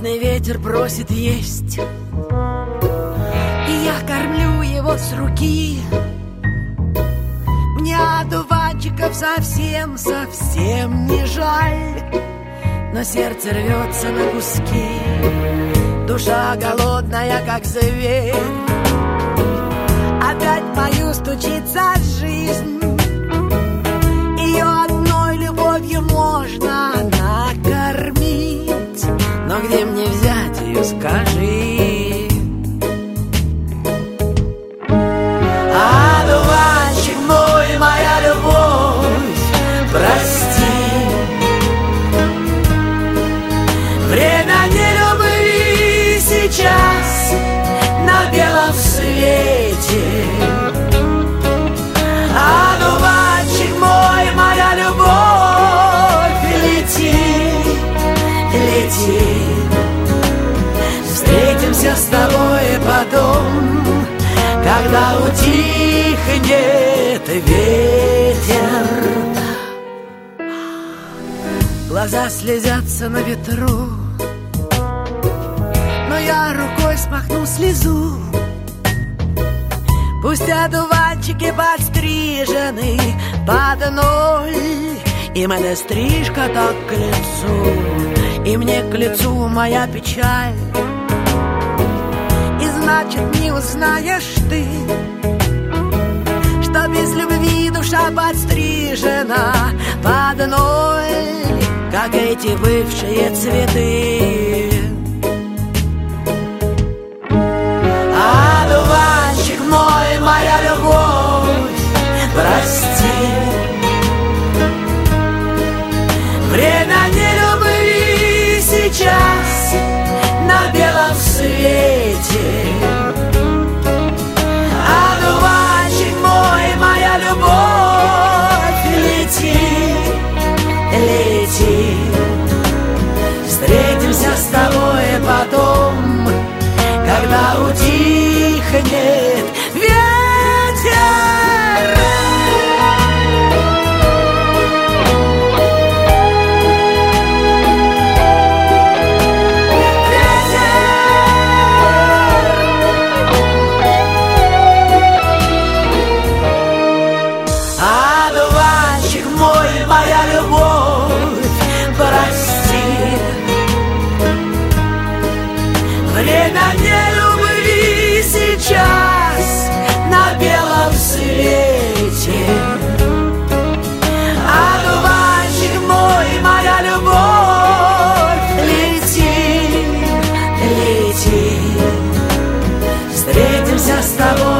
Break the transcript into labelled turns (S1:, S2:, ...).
S1: Голодный ветер просит есть, и я кормлю его с руки. Мне одуванчиков совсем не жаль, но сердце рвется на куски. Душа голодная, как зверь, опять в мою стучится жизнь. Ее одной любовью можно накормить, но где мне взять ее, скажи? Одуванчик мой, моя любовь, прости. Время нелюбви сейчас на белом свете. Одуванчик мой, моя любовь, лети, лети. Встретимся с тобой потом, когда утихнет ветер. Глаза слезятся на ветру, но я рукой смахну слезу. Пусть одуванчики подстрижены под ноль, им эта стрижка так к лицу, и мне к лицу моя печаль. И значит не узнаешь ты, что без любви душа подстрижена под ноль, как эти бывшие цветы. Одуванчик мой, моя любовь, прости. Время нелюбви сейчас на белом свете. Одуванчик мой, моя любовь, лети, лети. Встретимся с тобой потом, когда утихнет ветер. Одуванчик мой, моя любовь, прости. Время нелюбви сейчас на белом свете. Одуванчик мой, моя любовь, лети, лети. Встретимся с тобой